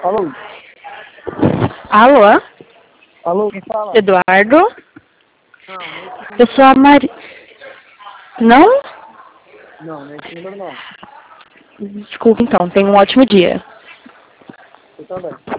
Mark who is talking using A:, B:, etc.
A: Alô?
B: Alô?
A: Alô, quem fala?
B: Eduardo?
A: Não,
B: Eu sou a Mari... Não?
A: não é esse número não.
B: Desculpa então, tenha um ótimo dia.
A: Você também.